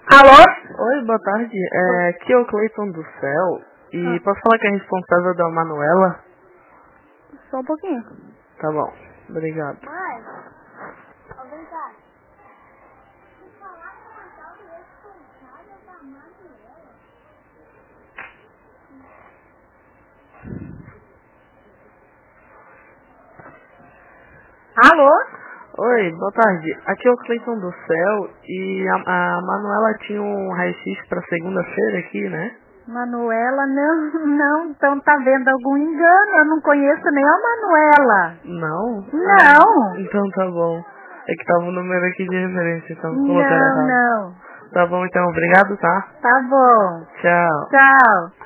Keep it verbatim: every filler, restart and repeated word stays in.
Alô? Oi, boa tarde. É, aqui é o Cleiton do Céu. E posso falar que é responsável da Manuela? Só um pouquinho. Tá bom, obrigado. Mãe, obrigado. Alô? Oi, boa tarde. Aqui é o Cleiton do Céu. E a, a Manuela tinha um raio-x pra segunda-feira aqui, né? Manuela, não, não, então tá vendo algum engano, eu não conheço nem a Manuela. Não? Não. Ah, então tá bom. É que tava o número aqui de referência, então colocaram Não, errado. não. Tá bom, então, obrigado, tá? Tá bom. Tchau. Tchau.